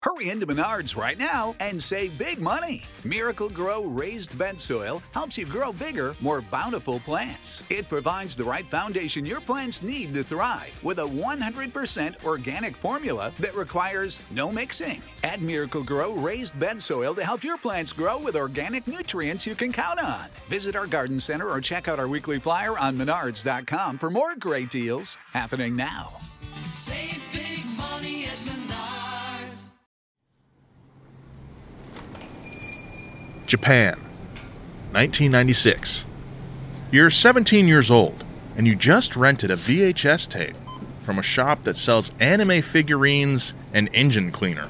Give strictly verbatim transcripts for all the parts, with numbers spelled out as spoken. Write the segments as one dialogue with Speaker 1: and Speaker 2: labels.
Speaker 1: Hurry into Menards right now and save big money. Miracle Grow raised bed soil helps you grow bigger, more bountiful plants. It provides the right foundation your plants need to thrive with a one hundred percent organic formula that requires no mixing. Add Miracle Grow raised bed soil to help your plants grow with organic nutrients you can count on. Visit our garden center or check out our weekly flyer on menards dot com for more great deals happening now.
Speaker 2: Save big money at Menards.
Speaker 3: Japan, nineteen ninety-six. You're seventeen years old, and you just rented a V H S tape from a shop that sells anime figurines and engine cleaner.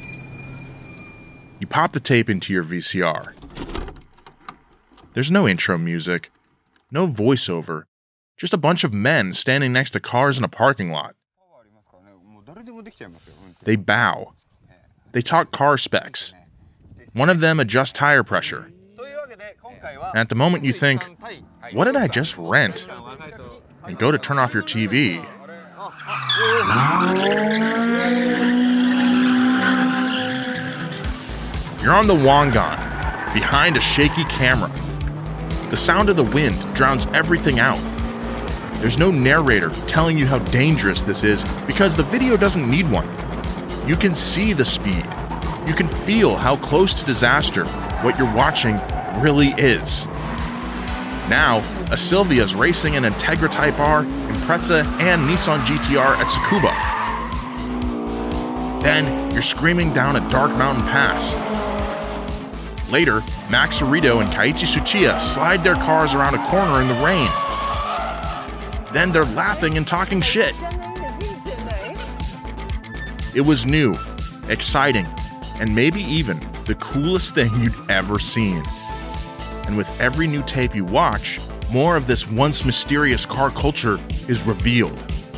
Speaker 3: You pop the tape into your V C R. There's no intro music, no voiceover, just a bunch of men standing next to cars in a parking lot. They bow. They talk car specs. One of them adjusts tire pressure. And at the moment you think, what did I just rent? And go to turn off your T V. You're on the Wangan, behind a shaky camera. The sound of the wind drowns everything out. There's no narrator telling you how dangerous this is because the video doesn't need one. You can see the speed. You can feel how close to disaster what you're watching really is. Now, a Sylvia's racing an Integra Type R, Impreza, and Nissan G T R at Tsukuba. Then, you're screaming down a dark mountain pass. Later, Max Cerrito and Kaiichi Tsuchiya slide their cars around a corner in the rain. Then they're laughing and talking shit. It was new, exciting, and maybe even the coolest thing you'd ever seen. And with every new tape you watch, more of this once mysterious car culture is revealed.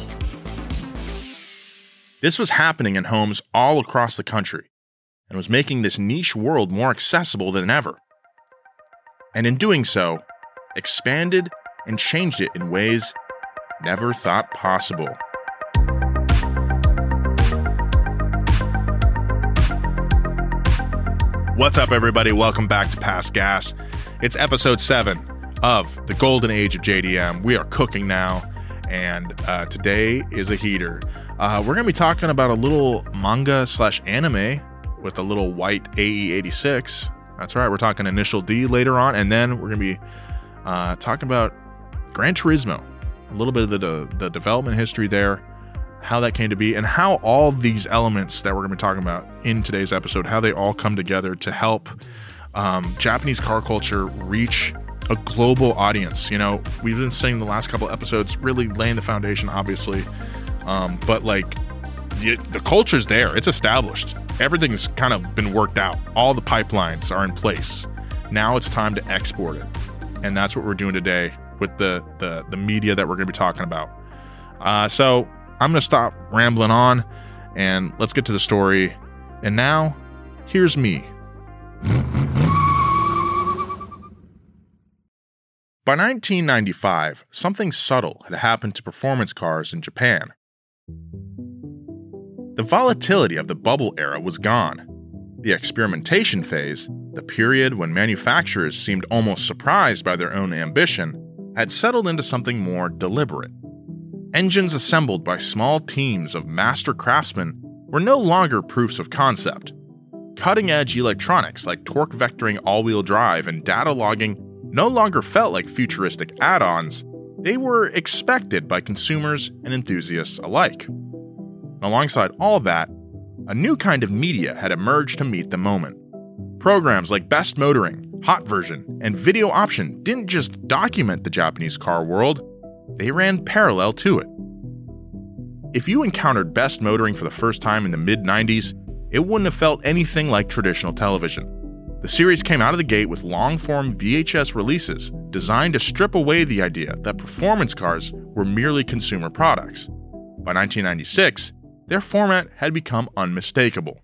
Speaker 3: This was happening in homes all across the country, and was making this niche world more accessible than ever. And in doing so, expanded and changed it in ways never thought possible. What's up, everybody? Welcome back to Past Gas. It's episode seven of the Golden Age of J D M. We are cooking now, and uh, today is a heater. Uh, we're going to be talking about a little manga slash anime with a little white A E eighty-six. That's right, we're talking Initial D later on, and then we're going to be uh, talking about Gran Turismo. A little bit of the, the development history there, how that came to be, and how all these elements that we're going to be talking about in today's episode, how they all come together to help um, Japanese car culture reach a global audience. You know, we've been saying the last couple episodes, really laying the foundation, obviously, um, but like the, the culture's there. It's established. Everything's kind of been worked out. All the pipelines are in place. Now it's time to export it, and that's what we're doing today with the the, the media that we're going to be talking about. Uh, so I'm going to stop rambling on, and let's get to the story. And now, here's me. By nineteen ninety-five, something subtle had happened to performance cars in Japan. The volatility of the bubble era was gone. The experimentation phase, the period when manufacturers seemed almost surprised by their own ambition, had settled into something more deliberate. Engines assembled by small teams of master craftsmen were no longer proofs of concept. Cutting-edge electronics like torque vectoring all-wheel drive and data logging no longer felt like futuristic add-ons. They were expected by consumers and enthusiasts alike. Alongside all that, a new kind of media had emerged to meet the moment. Programs like Best Motoring, Hot Version, and Video Option didn't just document the Japanese car world, they ran parallel to it. If you encountered Best Motoring for the first time in the mid nineties, it wouldn't have felt anything like traditional television. The series came out of the gate with long-form V H S releases designed to strip away the idea that performance cars were merely consumer products. By nineteen ninety-six, their format had become unmistakable.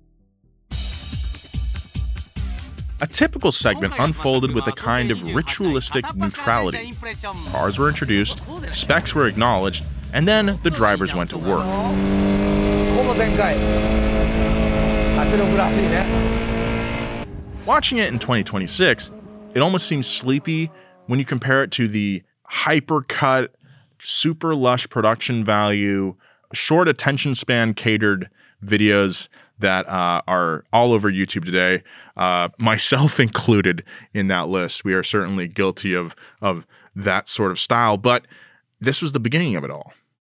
Speaker 3: A typical segment unfolded with a kind of ritualistic neutrality. Cars were introduced, specs were acknowledged, and then the drivers went to work. Watching it in twenty twenty-six, it almost seems sleepy when you compare it to the hyper-cut, super lush production value, short attention span catered videos that uh, are all over YouTube today, uh, myself included in that list. We are certainly guilty of, of that sort of style, but this was the beginning of it all.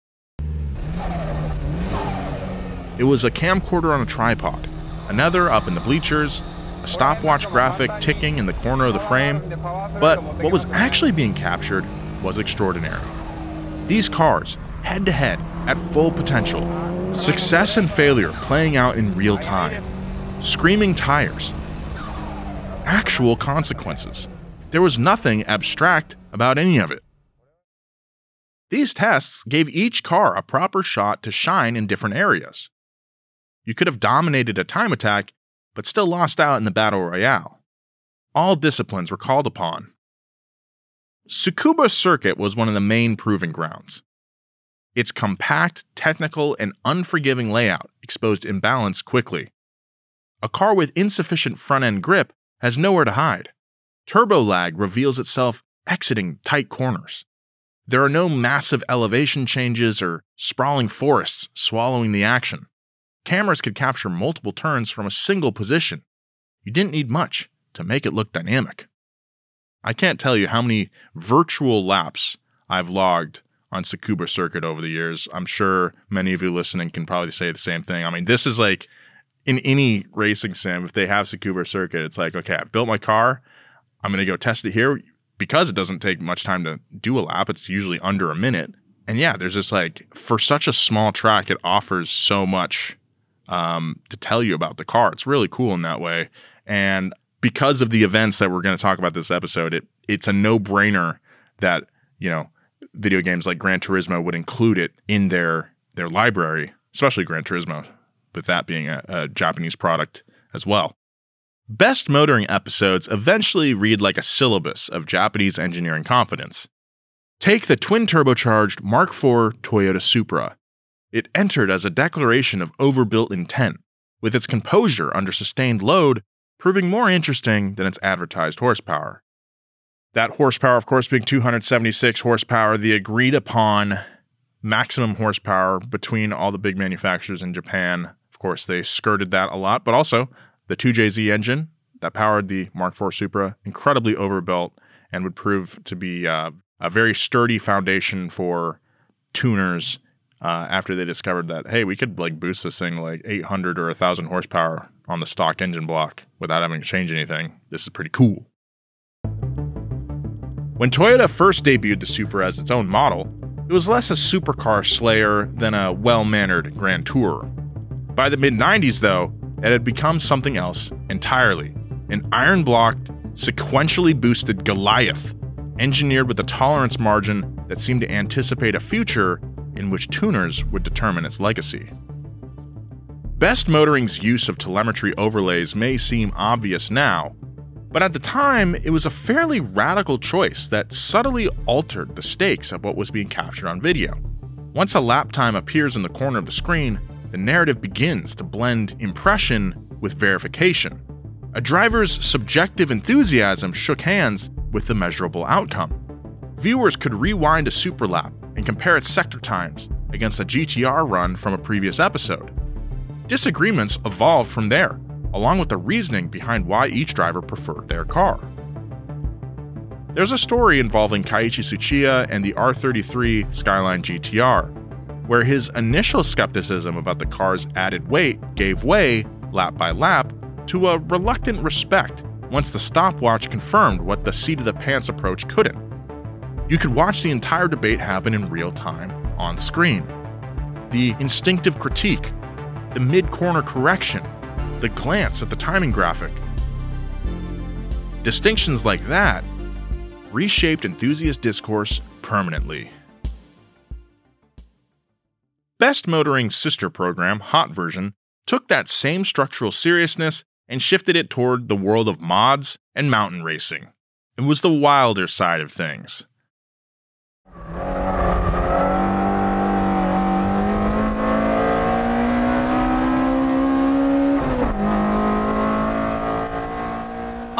Speaker 3: It was a camcorder on a tripod, another up in the bleachers, a stopwatch graphic ticking in the corner of the frame, but what was actually being captured was extraordinary. These cars, head-to-head, at full potential, success and failure playing out in real time, screaming tires, actual consequences. There was nothing abstract about any of it. These tests gave each car a proper shot to shine in different areas. You could have dominated a time attack, but still lost out in the battle royale. All disciplines were called upon. Tsukuba Circuit was one of the main proving grounds. Its compact, technical, and unforgiving layout exposed imbalance quickly. A car with insufficient front-end grip has nowhere to hide. Turbo lag reveals itself exiting tight corners. There are no massive elevation changes or sprawling forests swallowing the action. Cameras could capture multiple turns from a single position. You didn't need much to make it look dynamic. I can't tell you how many virtual laps I've logged on Tsukuba Circuit over the years. I'm sure many of you listening can probably say the same thing. I mean, this is like in any racing sim, if they have Tsukuba Circuit, it's like, okay, I built my car. I'm going to go test it here because it doesn't take much time to do a lap. It's usually under a minute. And yeah, there's just like, for such a small track, it offers so much um, to tell you about the car. It's really cool in that way. And because of the events that we're going to talk about this episode, it it's a no-brainer that, you know, video games like Gran Turismo would include it in their their library, especially Gran Turismo, with that being a, a Japanese product as well. Best motoring episodes eventually read like a syllabus of Japanese engineering confidence. Take the twin-turbocharged Mark four Toyota Supra. It entered as a declaration of overbuilt intent, with its composure under sustained load proving more interesting than its advertised horsepower. That horsepower, of course, being two hundred seventy-six horsepower, the agreed-upon maximum horsepower between all the big manufacturers in Japan. Of course, they skirted that a lot, but also the two J Z engine that powered the Mark four Supra, incredibly overbuilt and would prove to be uh, a very sturdy foundation for tuners uh, after they discovered that, hey, we could like boost this thing like eight hundred or one thousand horsepower on the stock engine block without having to change anything. This is pretty cool. When Toyota first debuted the Supra as its own model, it was less a supercar slayer than a well-mannered Grand Tourer. By the mid nineties, though, it had become something else entirely. An iron-blocked, sequentially boosted Goliath, engineered with a tolerance margin that seemed to anticipate a future in which tuners would determine its legacy. Best Motoring's use of telemetry overlays may seem obvious now, but at the time, it was a fairly radical choice that subtly altered the stakes of what was being captured on video. Once a lap time appears in the corner of the screen, the narrative begins to blend impression with verification. A driver's subjective enthusiasm shook hands with the measurable outcome. Viewers could rewind a super lap and compare its sector times against a G T R run from a previous episode. Disagreements evolved from there, along with the reasoning behind why each driver preferred their car. There's a story involving Keiichi Tsuchiya and the R thirty-three Skyline G T R, where his initial skepticism about the car's added weight gave way, lap by lap, to a reluctant respect once the stopwatch confirmed what the seat-of-the-pants approach couldn't. You could watch the entire debate happen in real time, on screen. The instinctive critique, the mid-corner correction, the glance at the timing graphic. Distinctions like that reshaped enthusiast discourse permanently. Best Motoring's sister program, Hot Version, took that same structural seriousness and shifted it toward the world of mods and mountain racing. It was the wilder side of things.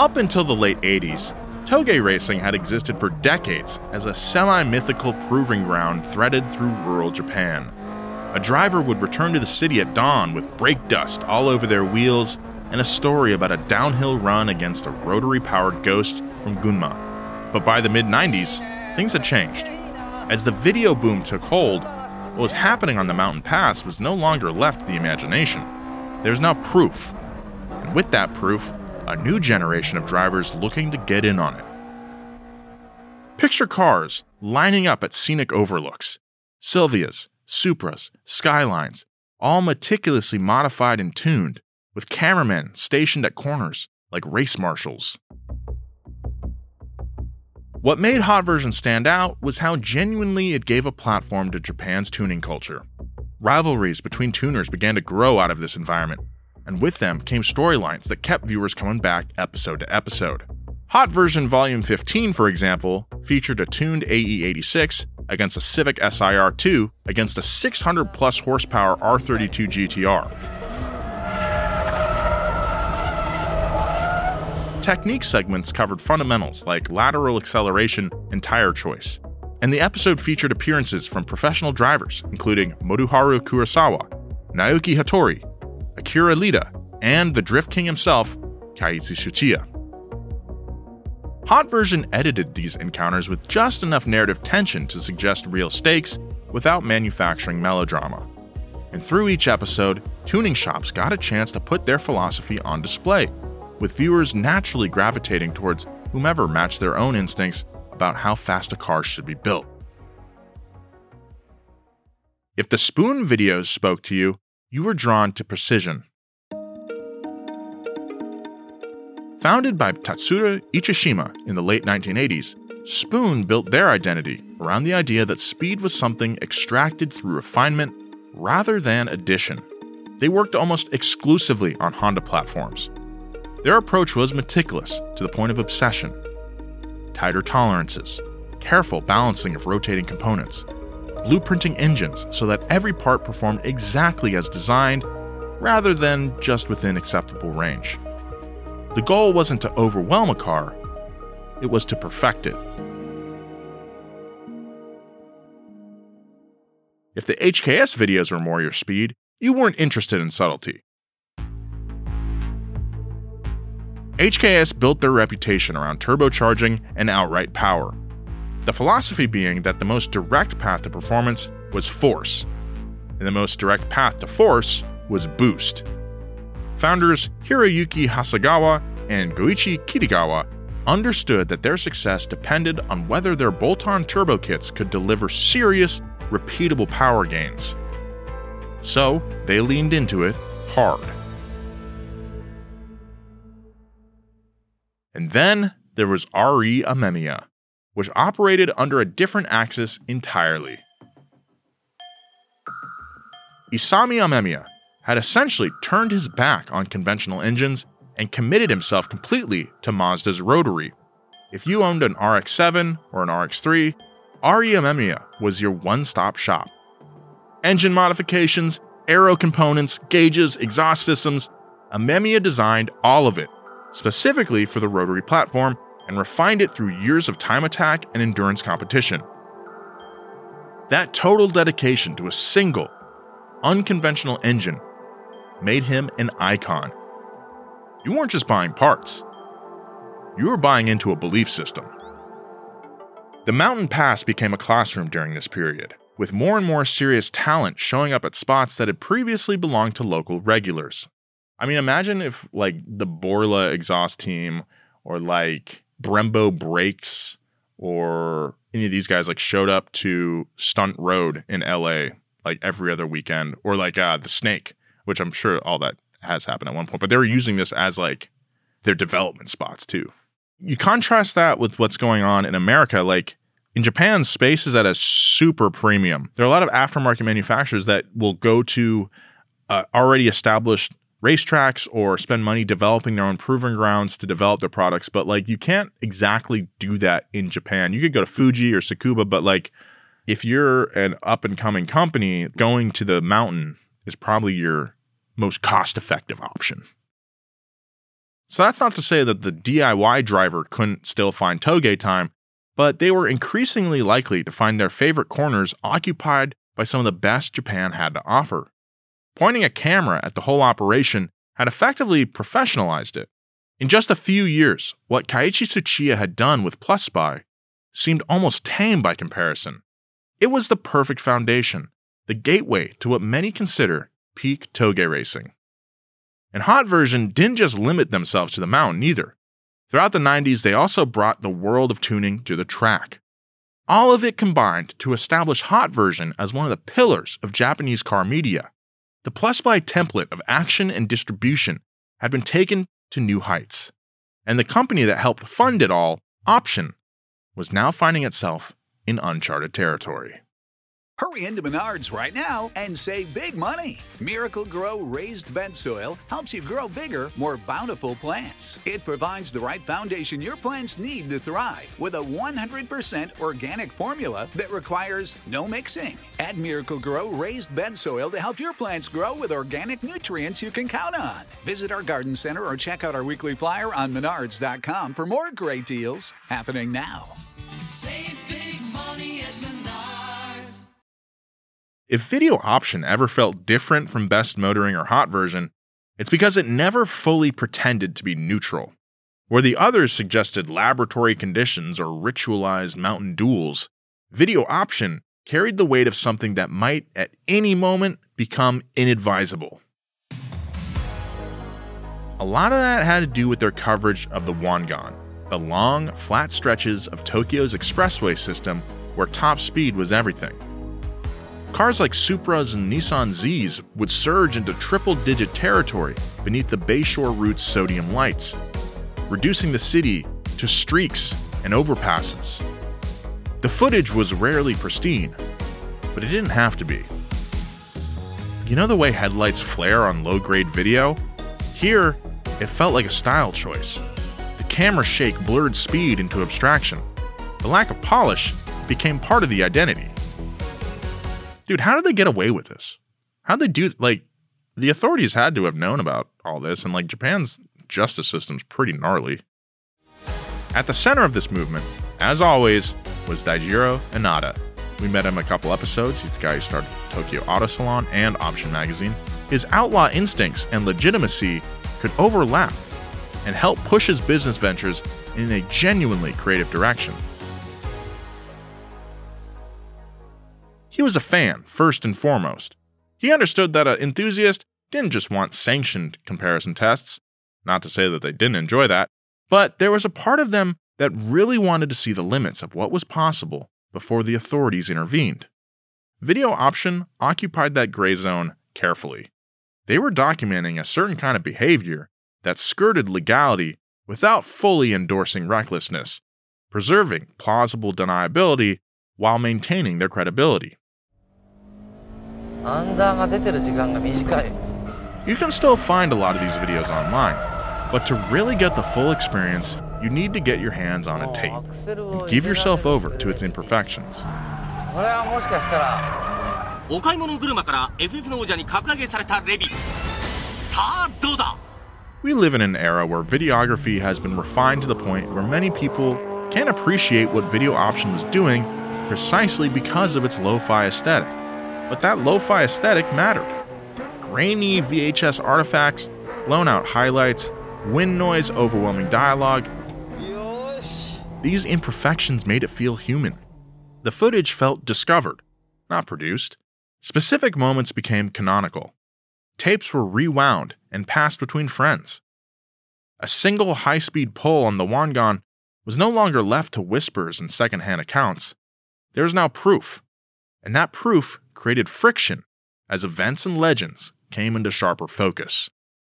Speaker 3: Up until the late eighties, Toge racing had existed for decades as a semi-mythical proving ground threaded through rural Japan. A driver would return to the city at dawn with brake dust all over their wheels and a story about a downhill run against a rotary-powered ghost from Gunma. But by the mid nineties, things had changed. As the video boom took hold, what was happening on the mountain pass was no longer left to the imagination. There was now proof. And with that proof, a new generation of drivers looking to get in on it. Picture cars lining up at scenic overlooks. Silvias, Supras, Skylines, all meticulously modified and tuned, with cameramen stationed at corners like race marshals. What made Hot Version stand out was how genuinely it gave a platform to Japan's tuning culture. Rivalries between tuners began to grow out of this environment, and with them came storylines that kept viewers coming back episode to episode. Hot Version Volume fifteen, for example, featured a tuned A E eighty-six against a Civic S I R two against a six hundred plus horsepower R thirty-two G T R. Technique segments covered fundamentals like lateral acceleration and tire choice, and the episode featured appearances from professional drivers including Motoharu Kurosawa, Naoki Hattori, Akira Lida, and the Drift King himself, Keiichi Tsuchiya. Hot Version edited these encounters with just enough narrative tension to suggest real stakes without manufacturing melodrama. And through each episode, tuning shops got a chance to put their philosophy on display, with viewers naturally gravitating towards whomever matched their own instincts about how fast a car should be built. If the Spoon videos spoke to you, you were drawn to precision. Founded by Tatsuro Ichishima in the late nineteen eighties, Spoon built their identity around the idea that speed was something extracted through refinement rather than addition. They worked almost exclusively on Honda platforms. Their approach was meticulous to the point of obsession. Tighter tolerances, careful balancing of rotating components, blueprinting engines so that every part performed exactly as designed rather than just within acceptable range. The goal wasn't to overwhelm a car, it was to perfect it. If the H K S videos were more your speed, you weren't interested in subtlety. H K S built their reputation around turbocharging and outright power. The philosophy being that the most direct path to performance was force, and the most direct path to force was boost. Founders Hiroyuki Hasegawa and Goichi Kitagawa understood that their success depended on whether their bolt-on turbo kits could deliver serious, repeatable power gains. So, they leaned into it hard. And then there was R E Amemiya, which operated under a different axis entirely. Isami Amemiya had essentially turned his back on conventional engines and committed himself completely to Mazda's rotary. If you owned an R X seven or an R X three, R E Amemiya was your one-stop shop. Engine modifications, aero components, gauges, exhaust systems, Amemiya designed all of it, specifically for the rotary platform, and refined it through years of time attack and endurance competition. That total dedication to a single, unconventional engine made him an icon. You weren't just buying parts. You were buying into a belief system. The Mountain Pass became a classroom during this period, with more and more serious talent showing up at spots that had previously belonged to local regulars. I mean, imagine if, like, the Borla exhaust team or, like, Brembo Brakes or any of these guys, like, showed up to Stunt Road in L A, like, every other weekend. Or, like, uh, the Snake, which I'm sure all that has happened at one point. But they were using this as, like, their development spots, too. You contrast that with what's going on in America. Like, in Japan, space is at a super premium. There are a lot of aftermarket manufacturers that will go to uh, already established racetracks or spend money developing their own proving grounds to develop their products. But, like, you can't exactly do that in Japan. You could go to Fuji or Tsukuba, but, like, if you're an up-and-coming company, going to the mountain is probably your most cost-effective option. So that's not to say that the D I Y driver couldn't still find toge time, but they were increasingly likely to find their favorite corners occupied by some of the best Japan had to offer. Pointing a camera at the whole operation had effectively professionalized it. In just a few years, what Keiichi Tsuchiya had done with Plus Spy seemed almost tame by comparison. It was the perfect foundation, the gateway to what many consider peak toge racing. And Hot Version didn't just limit themselves to the mountain either. Throughout the nineties, they also brought the world of tuning to the track. All of it combined to establish Hot Version as one of the pillars of Japanese car media. The Plus Spy template of action and distribution had been taken to new heights, and the company that helped fund it all, Option, was now finding itself in uncharted territory.
Speaker 1: Hurry into Menards right now and save big money. Miracle Grow Raised Bed Soil helps you grow bigger, more bountiful plants. It provides the right foundation your plants need to thrive with a one hundred percent organic formula that requires no mixing. Add Miracle Grow Raised Bed Soil to help your plants grow with organic nutrients you can count on. Visit our garden center or check out our weekly flyer on menards dot com for more great deals happening now.
Speaker 2: Save big money at Menards.
Speaker 3: If Video Option ever felt different from Best Motoring or Hot Version, it's because it never fully pretended to be neutral. Where the others suggested laboratory conditions or ritualized mountain duels, Video Option carried the weight of something that might at any moment become inadvisable. A lot of that had to do with their coverage of the Wangan, the long, flat stretches of Tokyo's expressway system where top speed was everything. Cars like Supras and Nissan Zs would surge into triple-digit territory beneath the Bayshore Route's sodium lights, reducing the city to streaks and overpasses. The footage was rarely pristine, but it didn't have to be. You know the way headlights flare on low-grade video? Here, it felt like a style choice. The camera shake blurred speed into abstraction. The lack of polish became part of the identity. Dude, how did they get away with this? How'd they do, like, the authorities had to have known about all this, and, like, Japan's justice system's pretty gnarly. At the center of this movement, as always, was Daijiro Inada. We met him a couple episodes. He's the guy who started Tokyo Auto Salon and Option Magazine. His outlaw instincts and legitimacy could overlap and help push his business ventures in a genuinely creative direction. He was a fan, first and foremost. He understood that an enthusiast didn't just want sanctioned comparison tests, not to say that they didn't enjoy that, but there was a part of them that really wanted to see the limits of what was possible before the authorities intervened. Video Option occupied that gray zone carefully. They were documenting a certain kind of behavior that skirted legality without fully endorsing recklessness, preserving plausible deniability while maintaining their credibility. You can still find a lot of these videos online, but to really get the full experience, you need to get your hands on a tape and give yourself over to its imperfections. We live in an era where videography has been refined to the point where many people can't appreciate what Video Option was doing precisely because of its lo-fi aesthetic. But that lo-fi aesthetic mattered. Grainy V H S artifacts, blown-out highlights, wind noise, overwhelming dialogue. These imperfections made it feel human. The footage felt discovered, not produced. Specific moments became canonical. Tapes were rewound and passed between friends. A single high-speed pull on the Wangan was no longer left to whispers and second-hand accounts. There was now proof, and that proof created friction as events and legends came into sharper focus.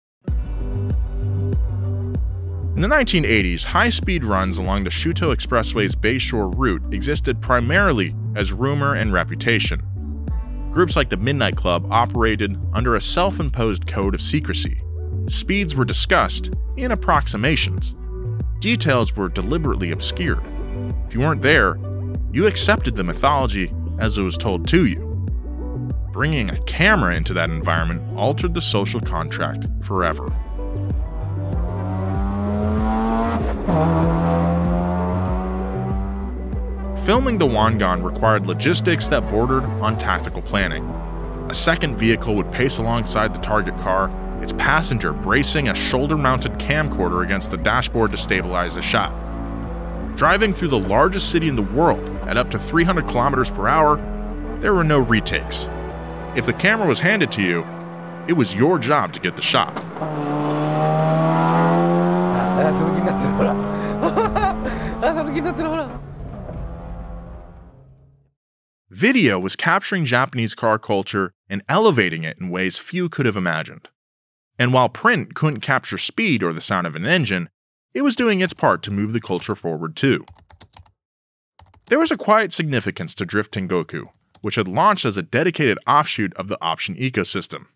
Speaker 3: In the nineteen eighties, high-speed runs along the Shuto Expressway's Bayshore route existed primarily as rumor and reputation. Groups like the Midnight Club operated under a self-imposed code of secrecy. Speeds were discussed in approximations. Details were deliberately obscured. If you weren't there, you accepted the mythology as it was told to you. Bringing a camera into that environment altered the social contract forever. Filming the Wangan required logistics that bordered on tactical planning. A second vehicle would pace alongside the target car, its passenger bracing a shoulder-mounted camcorder against the dashboard to stabilize the shot. Driving through the largest city in the world at up to three hundred kilometers per hour, there were no retakes. If the camera was handed to you, it was your job to get the shot. Video was capturing Japanese car culture and elevating it in ways few could have imagined. And while print couldn't capture speed or the sound of an engine, it was doing its part to move the culture forward too. There was a quiet significance to Drift Tengoku, which had launched as a dedicated offshoot of the Option ecosystem.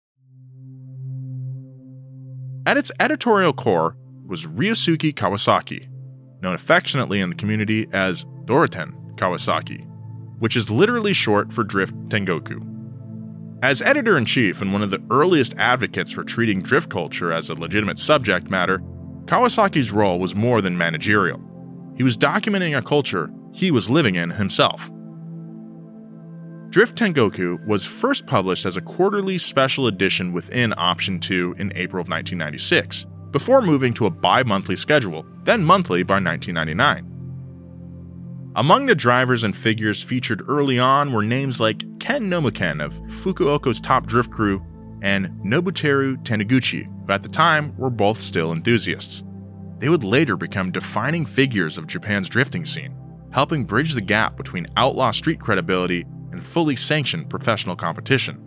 Speaker 3: At its editorial core was Ryosuke Kawasaki, known affectionately in the community as Doriten Kawasaki, which is literally short for Drift Tengoku. As editor-in-chief and one of the earliest advocates for treating drift culture as a legitimate subject matter, Kawasaki's role was more than managerial. He was documenting a culture he was living in himself. Drift Tengoku was first published as a quarterly special edition within Option two in April of nineteen ninety-six, before moving to a bi-monthly schedule, then monthly by nineteen ninety-nine. Among the drivers and figures featured early on were names like Ken Nomuken of Fukuoka's top drift crew and Nobuteru Taniguchi, who at the time were both still enthusiasts. They would later become defining figures of Japan's drifting scene, helping bridge the gap between outlaw street credibility and fully sanctioned professional competition.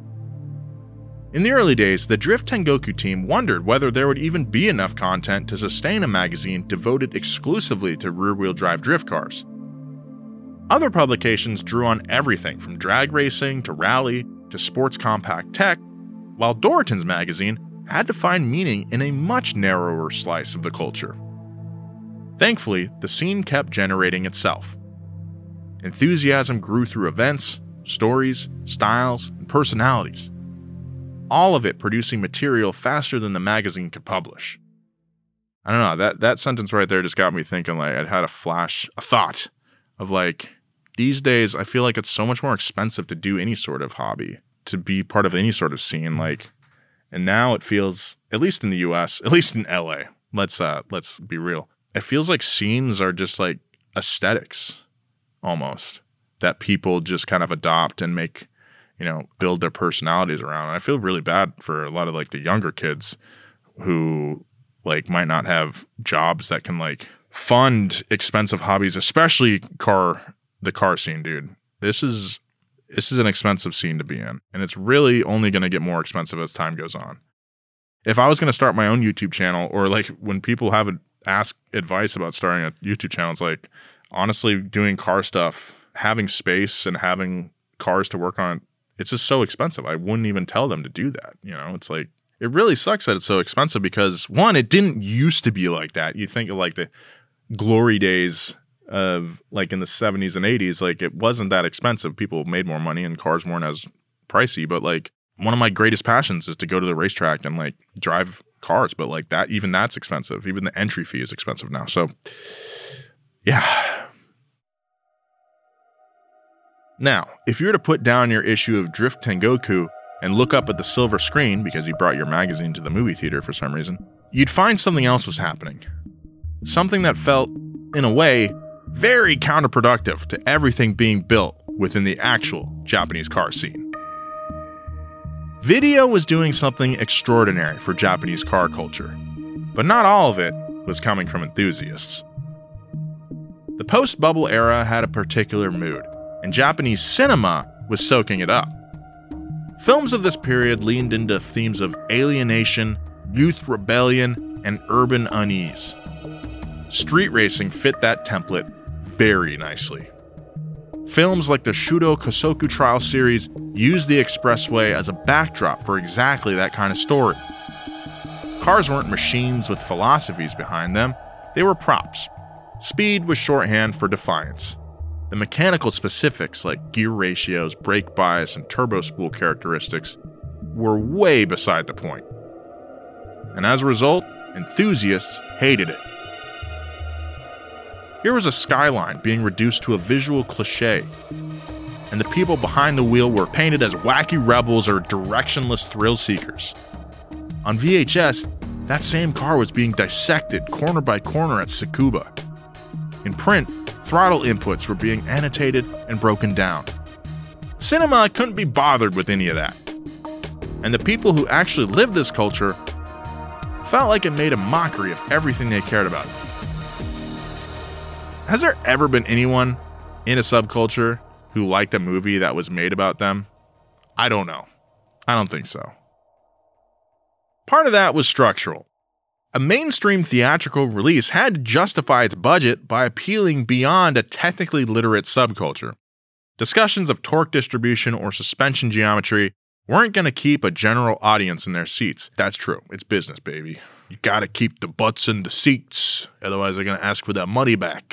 Speaker 3: In the early days, the Drift Tengoku team wondered whether there would even be enough content to sustain a magazine devoted exclusively to rear-wheel drive drift cars. Other publications drew on everything from drag racing to rally to sports compact tech, while Doriten's magazine had to find meaning in a much narrower slice of the culture. Thankfully, the scene kept generating itself. Enthusiasm grew through events, stories, styles, and personalities. All of it producing material faster than the magazine could publish. I don't know, that, that sentence right there just got me thinking, like, I'd had a flash, a thought of like, these days, I feel like it's so much more expensive to do any sort of hobby, to be part of any sort of scene. Like, and now it feels, at least in the U S, at least in L A, let's uh, let's be real. It feels like scenes are just like aesthetics, almost, that people just kind of adopt and make, you know, build their personalities around. And I feel really bad for a lot of like the younger kids who like might not have jobs that can like fund expensive hobbies, especially car. The car scene, dude. This is this is an expensive scene to be in, and it's really only going to get more expensive as time goes on. If I was going to start my own YouTube channel, or like when people have a, ask advice about starting a YouTube channel, it's like honestly doing car stuff, having space and having cars to work on, it's just so expensive. I wouldn't even tell them to do that. You know, it's like it really sucks that it's so expensive because one, it didn't used to be like that. You think of like the glory days of like in the seventies and eighties, like it wasn't that expensive. People made more money and cars weren't as pricey. But like one of my greatest passions is to go to the racetrack and like drive cars. But like that, even that's expensive. Even the entry fee is expensive now. So yeah. Now, if you were to put down your issue of Drift Tengoku and look up at the silver screen because you brought your magazine to the movie theater for some reason, you'd find something else was happening. Something that felt, in a way, very counterproductive to everything being built within the actual Japanese car scene. Video was doing something extraordinary for Japanese car culture, but not all of it was coming from enthusiasts. The post-bubble era had a particular mood, and Japanese cinema was soaking it up. Films of this period leaned into themes of alienation, youth rebellion, and urban unease. Street racing fit that template very nicely. Films like the Shudo Kosoku Trial series used the expressway as a backdrop for exactly that kind of story. Cars weren't machines with philosophies behind them, they were props. Speed was shorthand for defiance. The mechanical specifics like gear ratios, brake bias, and turbo spool characteristics were way beside the point. And as a result, enthusiasts hated it. Here was a skyline being reduced to a visual cliche, and the people behind the wheel were painted as wacky rebels or directionless thrill seekers. On V H S, that same car was being dissected corner by corner at Tsukuba. In print, throttle inputs were being annotated and broken down. Cinema couldn't be bothered with any of that. And the people who actually lived this culture felt like it made a mockery of everything they cared about. Has there ever been anyone in a subculture who liked a movie that was made about them? I don't know. I don't think so. Part of that was structural. A mainstream theatrical release had to justify its budget by appealing beyond a technically literate subculture. Discussions of torque distribution or suspension geometry weren't going to keep a general audience in their seats. That's true. It's business, baby. You gotta keep the butts in the seats, otherwise they're going to ask for that money back.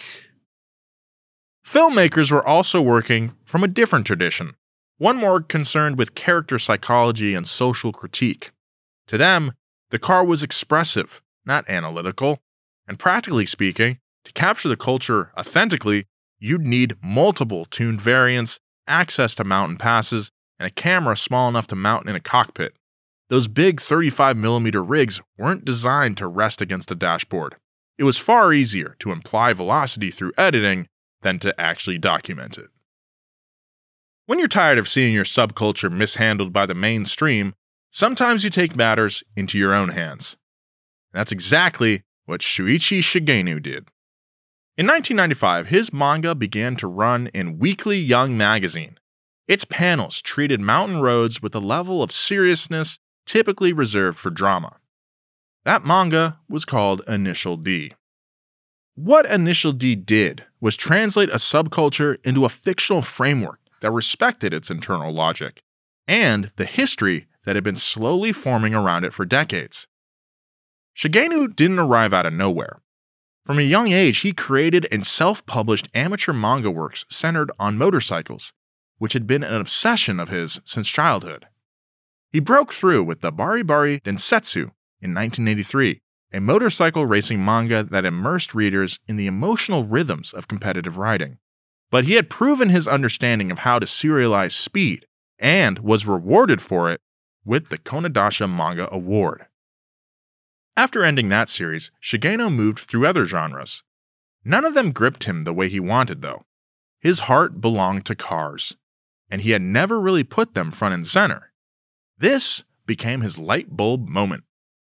Speaker 3: Filmmakers were also working from a different tradition, one more concerned with character psychology and social critique. To them, the car was expressive, not analytical, and practically speaking, to capture the culture authentically, you'd need multiple tuned variants, access to mountain passes, and a camera small enough to mount in a cockpit. Those big thirty-five millimeter rigs weren't designed to rest against the dashboard. It was far easier to imply velocity through editing than to actually document it. When you're tired of seeing your subculture mishandled by the mainstream, sometimes you take matters into your own hands. That's exactly what Shuichi Shigeno did. In nineteen ninety-five, his manga began to run in Weekly Young Magazine. Its panels treated mountain roads with a level of seriousness typically reserved for drama. That manga was called Initial D. What Initial D did was translate a subculture into a fictional framework that respected its internal logic and the history that had been slowly forming around it for decades. Shigeno didn't arrive out of nowhere. From a young age, he created and self-published amateur manga works centered on motorcycles, which had been an obsession of his since childhood. He broke through with the Bari Bari Densetsu in nineteen eighty-three, a motorcycle racing manga that immersed readers in the emotional rhythms of competitive riding. But he had proven his understanding of how to serialize speed, and was rewarded for it with the Konadasha Manga Award. After ending that series, Shigeno moved through other genres. None of them gripped him the way he wanted, though. His heart belonged to cars, and he had never really put them front and center. This became his light bulb moment.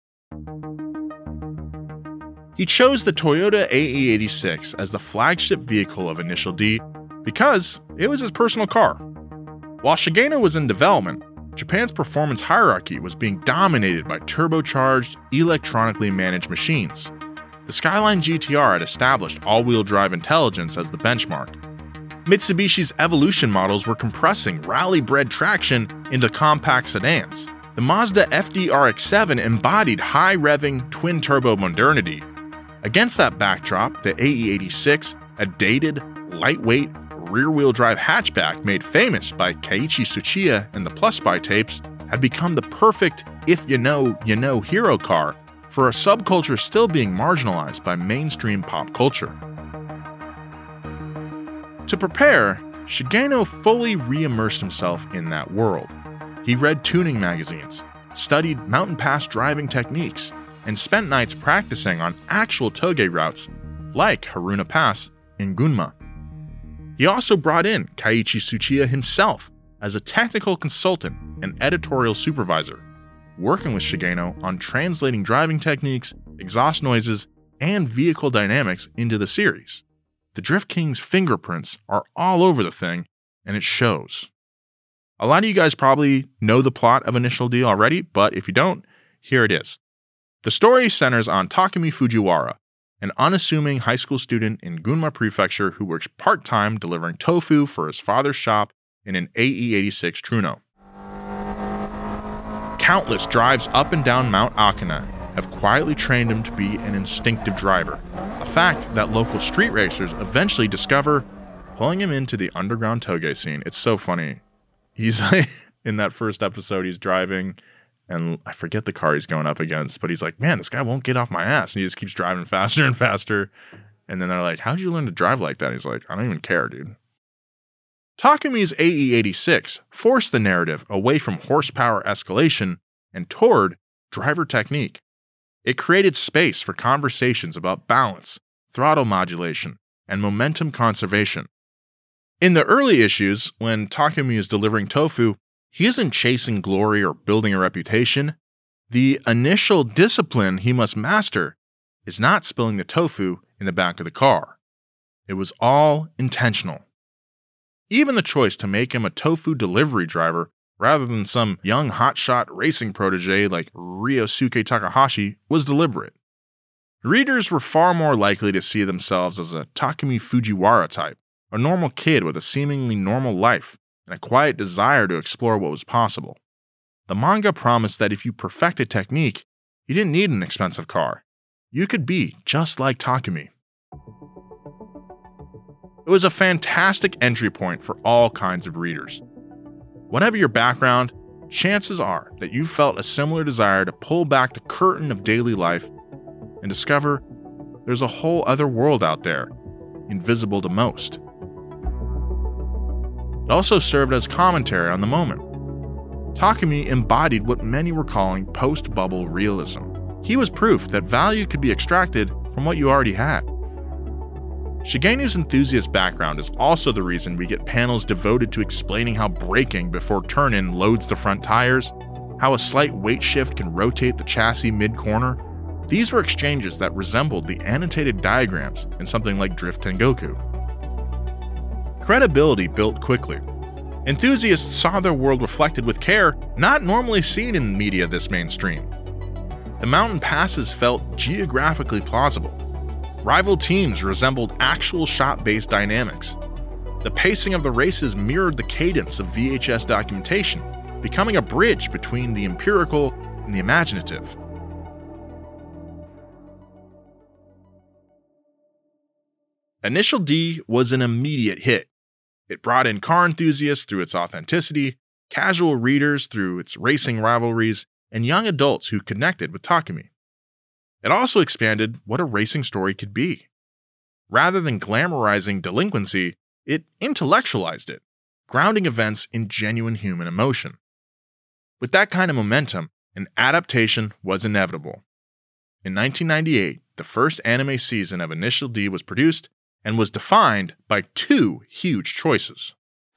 Speaker 3: He chose the Toyota A E eighty-six as the flagship vehicle of Initial D because it was his personal car. While Shigeno was in development, Japan's performance hierarchy was being dominated by turbocharged, electronically managed machines. The Skyline G T R had established all-wheel drive intelligence as the benchmark. Mitsubishi's Evolution models were compressing rally-bred traction into compact sedans. The Mazda F D R X seven embodied high-revving twin-turbo modernity. Against that backdrop, the A E eighty-six, a dated, lightweight, rear-wheel drive hatchback made famous by Keiichi Tsuchiya and the Plus Spy tapes, had become the perfect if-you-know-you-know hero car for a subculture still being marginalized by mainstream pop culture. To prepare, Shigeno fully re-immersed himself in that world. He read tuning magazines, studied mountain pass driving techniques, and spent nights practicing on actual toge routes like Haruna Pass in Gunma. He also brought in Keiichi Tsuchiya himself as a technical consultant and editorial supervisor, working with Shigeno on translating driving techniques, exhaust noises, and vehicle dynamics into the series. The Drift King's fingerprints are all over the thing, and it shows. A lot of you guys probably know the plot of Initial D already, but if you don't, here it is. The story centers on Takumi Fujiwara, an unassuming high school student in Gunma Prefecture who works part-time delivering tofu for his father's shop in an A E eighty-six Truno. Countless drives up and down Mount Akane have quietly trained him to be an instinctive driver, a fact that local street racers eventually discover, pulling him into the underground toge scene. It's so funny. He's like, in that first episode, he's driving, and I forget the car he's going up against, but he's like, man, this guy won't get off my ass. And he just keeps driving faster and faster. And then they're like, how'd you learn to drive like that? He's like, I don't even care, dude. Takumi's A E eighty-six forced the narrative away from horsepower escalation and toward driver technique. It created space for conversations about balance, throttle modulation, and momentum conservation. In the early issues, when Takumi is delivering tofu, he isn't chasing glory or building a reputation. The initial discipline he must master is not spilling the tofu in the back of the car. It was all intentional. Even the choice to make him a tofu delivery driver rather than some young hotshot racing protege like Ryosuke Takahashi was deliberate. Readers were far more likely to see themselves as a Takumi Fujiwara type, a normal kid with a seemingly normal life and a quiet desire to explore what was possible. The manga promised that if you perfected technique, you didn't need an expensive car. You could be just like Takumi. It was a fantastic entry point for all kinds of readers. Whatever your background, chances are that you felt a similar desire to pull back the curtain of daily life and discover there's a whole other world out there, invisible to most. It also served as commentary on the moment. Takumi embodied what many were calling post-bubble realism. He was proof that value could be extracted from what you already had. Shigenu's enthusiast background is also the reason we get panels devoted to explaining how braking before turn-in loads the front tires, how a slight weight shift can rotate the chassis mid-corner. These were exchanges that resembled the annotated diagrams in something like Drift Tengoku. Credibility built quickly. Enthusiasts saw their world reflected with care not normally seen in media this mainstream. The mountain passes felt geographically plausible. Rival teams resembled actual shot-based dynamics. The pacing of the races mirrored the cadence of V H S documentation, becoming a bridge between the empirical and the imaginative. Initial D was an immediate hit. It brought in car enthusiasts through its authenticity, casual readers through its racing rivalries, and young adults who connected with Takumi. It also expanded what a racing story could be. Rather than glamorizing delinquency, it intellectualized it, grounding events in genuine human emotion. With that kind of momentum, an adaptation was inevitable. In nineteen ninety-eight, the first anime season of Initial D was produced and was defined by two huge choices.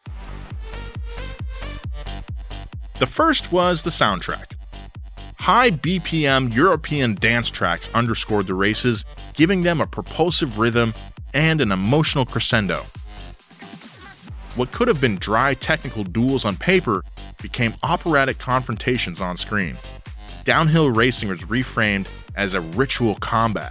Speaker 3: The first was the soundtrack. High B P M European dance tracks underscored the races, giving them a propulsive rhythm and an emotional crescendo. What could have been dry technical duels on paper became operatic confrontations on screen. Downhill racing was reframed as a ritual combat.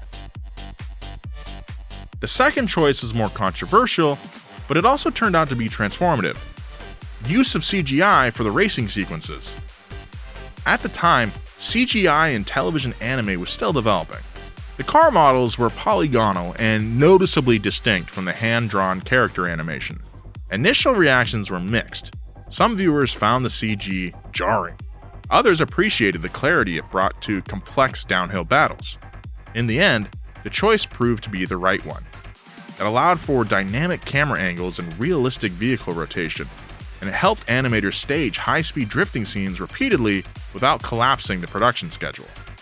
Speaker 3: The second choice is more controversial, but it also turned out to be transformative. Use of C G I for the racing sequences. At the time, C G I in television anime was still developing. The car models were polygonal and noticeably distinct from the hand-drawn character animation. Initial reactions were mixed. Some viewers found the C G jarring. Others appreciated the clarity it brought to complex downhill battles. In the end, the choice proved to be the right one. It allowed for dynamic camera angles and realistic vehicle rotation, and it helped animators stage high-speed drifting scenes repeatedly without collapsing the production schedule.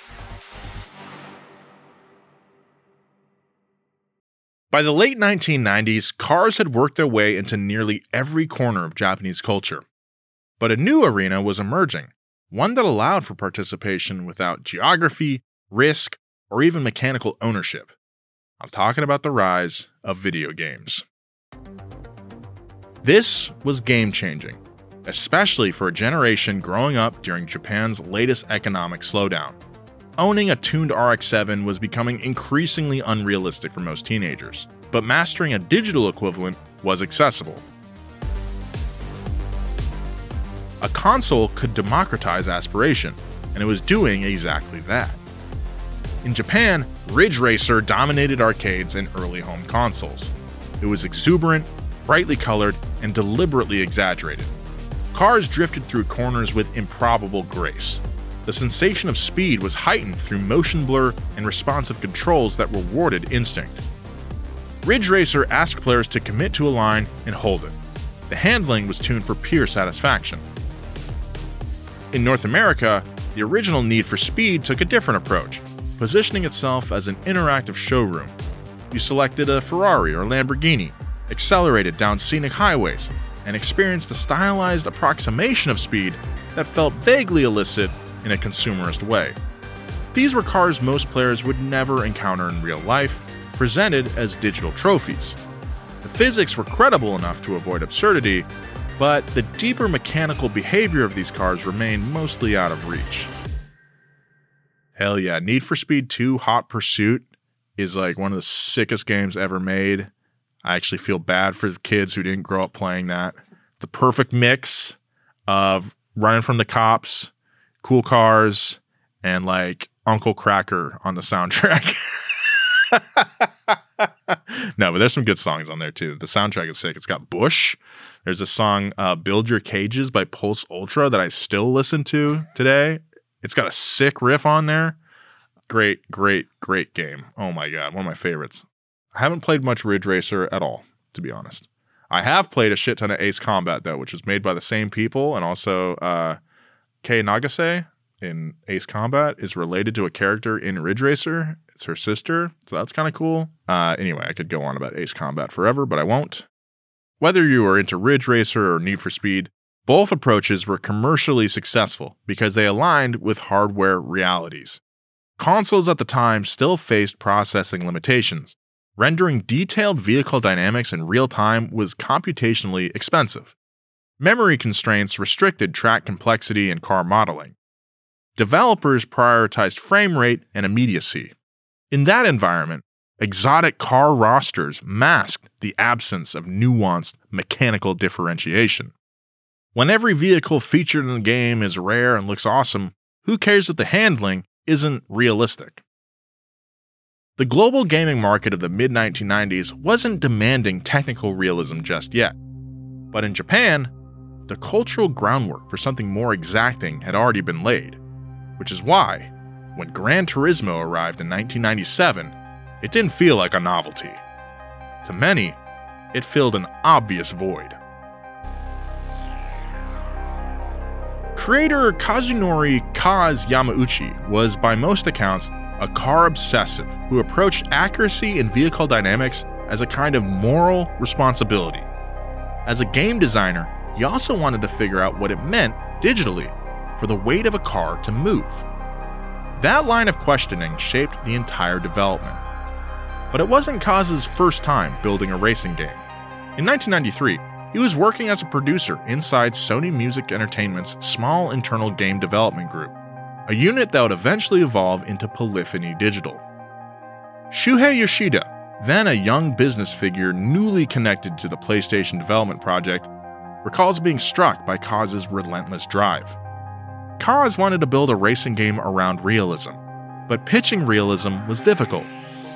Speaker 3: By the late nineteen nineties, cars had worked their way into nearly every corner of Japanese culture. But a new arena was emerging, one that allowed for participation without geography, risk, or even mechanical ownership. I'm talking about the rise of video games. This was game-changing, especially for a generation growing up during Japan's latest economic slowdown. Owning a tuned R X seven was becoming increasingly unrealistic for most teenagers, but mastering a digital equivalent was accessible. A console could democratize aspiration, and it was doing exactly that. In Japan, Ridge Racer dominated arcades and early home consoles. It was exuberant, brightly colored, and deliberately exaggerated. Cars drifted through corners with improbable grace. The sensation of speed was heightened through motion blur and responsive controls that rewarded instinct. Ridge Racer asked players to commit to a line and hold it. The handling was tuned for pure satisfaction. In North America, the original Need for Speed took a different approach, positioning itself as an interactive showroom. You selected a Ferrari or Lamborghini, accelerated down scenic highways, and experienced a stylized approximation of speed that felt vaguely illicit in a consumerist way. These were cars most players would never encounter in real life, presented as digital trophies. The physics were credible enough to avoid absurdity, but the deeper mechanical behavior of these cars remained mostly out of reach. Hell yeah, Need for Speed two Hot Pursuit is like one of the sickest games ever made. I actually feel bad for the kids who didn't grow up playing that. The perfect mix of running from the cops, cool cars, and like Uncle Kracker on the soundtrack. No, but there's some good songs on there too. The soundtrack is sick. It's got Bush. There's a song, uh, Build Your Cages by Pulse Ultra, that I still listen to today. It's got a sick riff on there. Great, great, great game. Oh my God, one of my favorites. I haven't played much Ridge Racer at all, to be honest. I have played a shit ton of Ace Combat, though, which was made by the same people, and also uh, Kei Nagase in Ace Combat is related to a character in Ridge Racer. It's her sister, so that's kind of cool. Uh, anyway, I could go on about Ace Combat forever, but I won't. Whether you are into Ridge Racer or Need for Speed, both approaches were commercially successful because they aligned with hardware realities. Consoles at the time still faced processing limitations. Rendering detailed vehicle dynamics in real time was computationally expensive. Memory constraints restricted track complexity and car modeling. Developers prioritized frame rate and immediacy. In that environment, exotic car rosters masked the absence of nuanced mechanical differentiation. When every vehicle featured in the game is rare and looks awesome, who cares if the handling isn't realistic? The global gaming market of the mid nineteen nineties wasn't demanding technical realism just yet. But in Japan, the cultural groundwork for something more exacting had already been laid, which is why, when Gran Turismo arrived in nineteen ninety-seven, it didn't feel like a novelty. To many, it filled an obvious void. Creator Kazunori Kaz Yamauchi was, by most accounts, a car obsessive who approached accuracy in vehicle dynamics as a kind of moral responsibility. As a game designer, he also wanted to figure out what it meant, digitally, for the weight of a car to move. That line of questioning shaped the entire development. But it wasn't Kaz's first time building a racing game. In nineteen ninety-three, he was working as a producer inside Sony Music Entertainment's small internal game development group, a unit that would eventually evolve into Polyphony Digital. Shuhei Yoshida, then a young business figure newly connected to the PlayStation development project, recalls being struck by Kaz's relentless drive. Kaz wanted to build a racing game around realism, but pitching realism was difficult.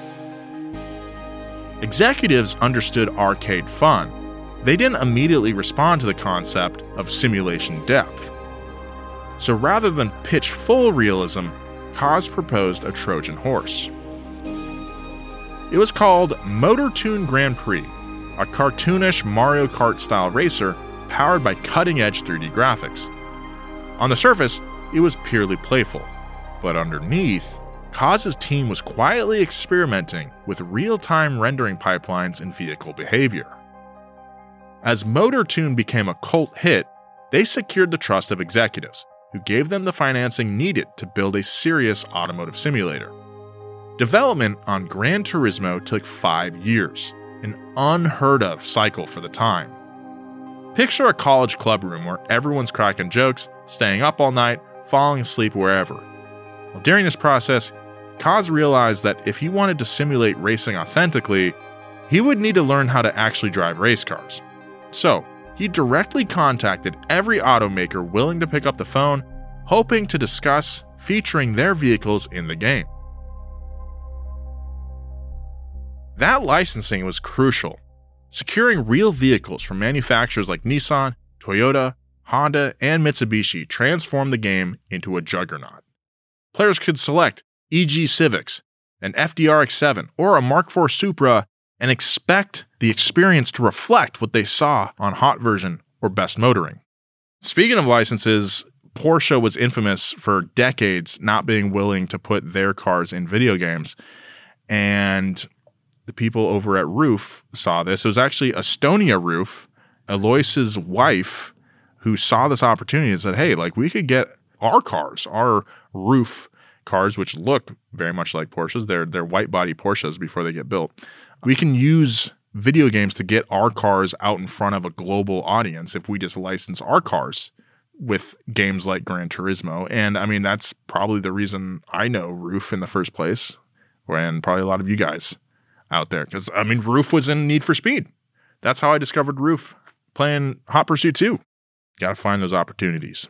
Speaker 3: Executives understood arcade fun. They didn't immediately respond to the concept of simulation depth. So rather than pitch full realism, Kaz proposed a Trojan horse. It was called MotorToon Grand Prix, a cartoonish Mario Kart-style racer powered by cutting-edge three D graphics. On the surface, it was purely playful, but underneath, Kaz's team was quietly experimenting with real-time rendering pipelines and vehicle behavior. As MotorToon became a cult hit, they secured the trust of executives, who gave them the financing needed to build a serious automotive simulator. Development on Gran Turismo took five years, an unheard-of cycle for the time. Picture a college club room where everyone's cracking jokes, staying up all night, falling asleep wherever. Well, during this process, Kaz realized that if he wanted to simulate racing authentically, he would need to learn how to actually drive race cars. So, he directly contacted every automaker willing to pick up the phone, hoping to discuss featuring their vehicles in the game. That licensing was crucial. Securing real vehicles from manufacturers like Nissan, Toyota, Honda, and Mitsubishi transformed the game into a juggernaut. Players could select E G Civics, an F D R X seven, or a Mark four Supra and expect the experience to reflect what they saw on Hot Version or Best Motoring. Speaking of licenses, Porsche was infamous for decades not being willing to put their cars in video games, and the people over at Roof saw this. It was actually Estonia Roof, Alois's wife, who saw this opportunity and said, hey, like we could get our cars, our Roof cars, which look very much like Porsches. They're, they're white body Porsches before they get built. We can use video games to get our cars out in front of a global audience if we just license our cars with games like Gran Turismo. And I mean, that's probably the reason I know Roof in the first place, and probably a lot of you guys out there. Because, I mean, Roof was in Need for Speed. That's how I discovered Roof, playing Hot Pursuit two. Got to find those opportunities.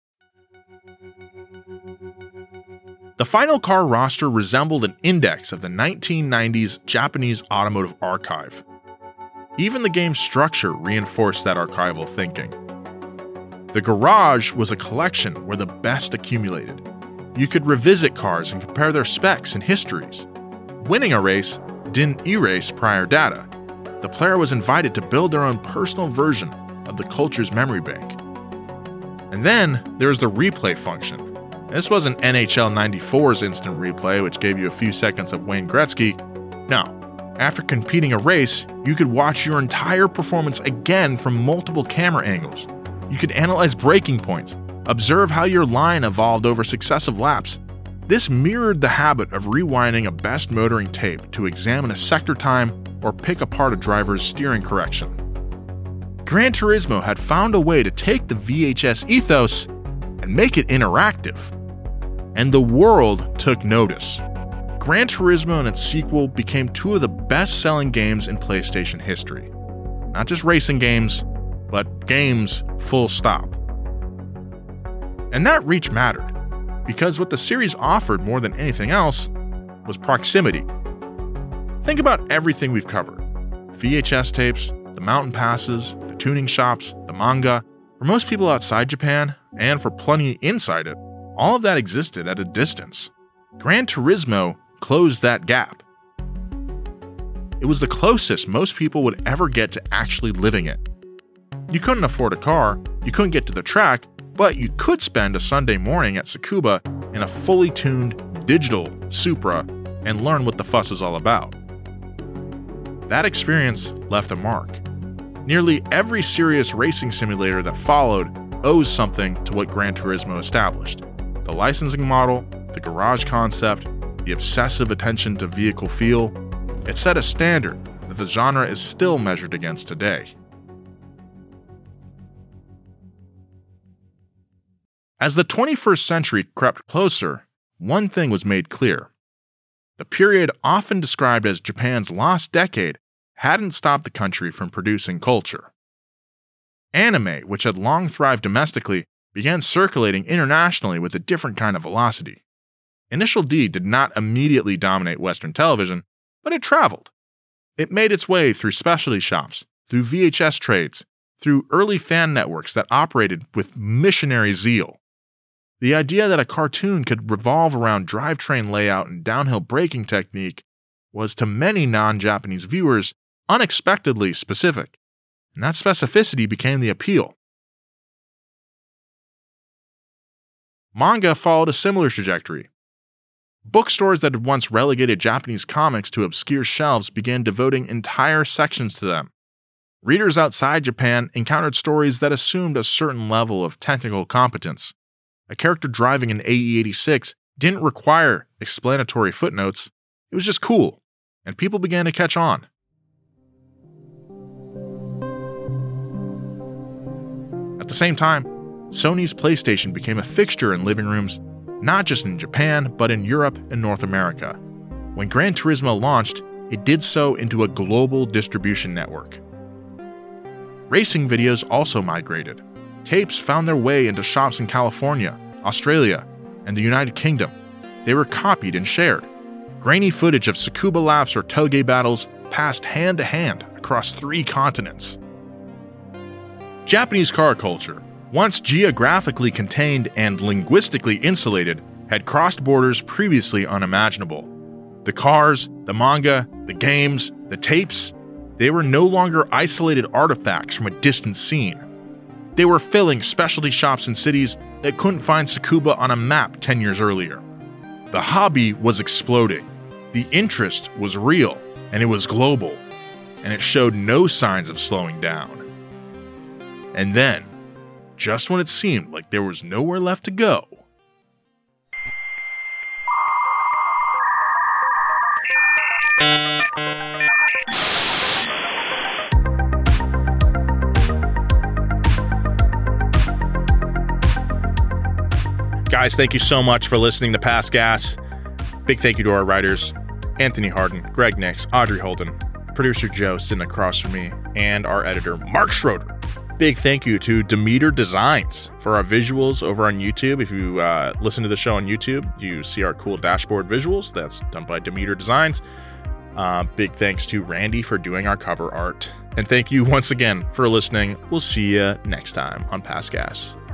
Speaker 3: The final car roster resembled an index of the nineteen nineties Japanese automotive archive. Even the game's structure reinforced that archival thinking. The garage was a collection where the best accumulated. You could revisit cars and compare their specs and histories. Winning a race didn't erase prior data. The player was invited to build their own personal version of the culture's memory bank. And then there was the replay function. This wasn't N H L ninety-four's instant replay, which gave you a few seconds of Wayne Gretzky. No. After competing a race, you could watch your entire performance again from multiple camera angles. You could analyze braking points, observe how your line evolved over successive laps. This mirrored the habit of rewinding a Best Motoring tape to examine a sector time or pick apart a driver's steering correction. Gran Turismo had found a way to take the V H S ethos and make it interactive. And the world took notice. Gran Turismo and its sequel became two of the best-selling games in PlayStation history. Not just racing games, but games full stop. And that reach mattered, because what the series offered more than anything else was proximity. Think about everything we've covered. V H S tapes, the mountain passes, the tuning shops, the manga. For most people outside Japan, and for plenty inside it, all of that existed at a distance. Gran Turismo closed that gap. It was the closest most people would ever get to actually living it. You couldn't afford a car, you couldn't get to the track, but you could spend a Sunday morning at Tsukuba in a fully tuned digital Supra and learn what the fuss is all about. That experience left a mark. Nearly every serious racing simulator that followed owes something to what Gran Turismo established. The licensing model, the garage concept, the obsessive attention to vehicle feel. It set a standard that the genre is still measured against today. As the twenty-first century crept closer, one thing was made clear. The period often described as Japan's lost decade hadn't stopped the country from producing culture. Anime, which had long thrived domestically, began circulating internationally with a different kind of velocity. Initial D did not immediately dominate Western television, but it traveled. It made its way through specialty shops, through V H S trades, through early fan networks that operated with missionary zeal. The idea that a cartoon could revolve around drivetrain layout and downhill braking technique was to many non-Japanese viewers unexpectedly specific, and that specificity became the appeal. Manga followed a similar trajectory. Bookstores that had once relegated Japanese comics to obscure shelves began devoting entire sections to them. Readers outside Japan encountered stories that assumed a certain level of technical competence. A character driving an A E eighty-six didn't require explanatory footnotes, it was just cool, and people began to catch on. At the same time, Sony's PlayStation became a fixture in living rooms, not just in Japan, but in Europe and North America. When Gran Turismo launched, it did so into a global distribution network. Racing videos also migrated. Tapes found their way into shops in California, Australia, and the United Kingdom. They were copied and shared. Grainy footage of Tsukuba laps or Toge battles passed hand to hand across three continents. Japanese car culture, once geographically contained and linguistically insulated, had crossed borders previously unimaginable. The cars, the manga, the games, the tapes, they were no longer isolated artifacts from a distant scene. They were filling specialty shops in cities that couldn't find Tsukuba on a map ten years earlier. The hobby was exploding. The interest was real, and it was global, and it showed no signs of slowing down. And then, just when it seemed like there was nowhere left to go, guys, thank you so much for listening to Past Gas. Big thank you to our writers, Anthony Harden, Greg Nix, Audrey Holden, producer Joe sitting across from me, and our editor, Mark Schroeder. Big thank you to Demeter Designs for our visuals over on YouTube. If you uh, listen to the show on YouTube, you see our cool dashboard visuals. That's done by Demeter Designs. Uh, big thanks to Randy for doing our cover art. And thank you once again for listening. We'll see you next time on Past Gas.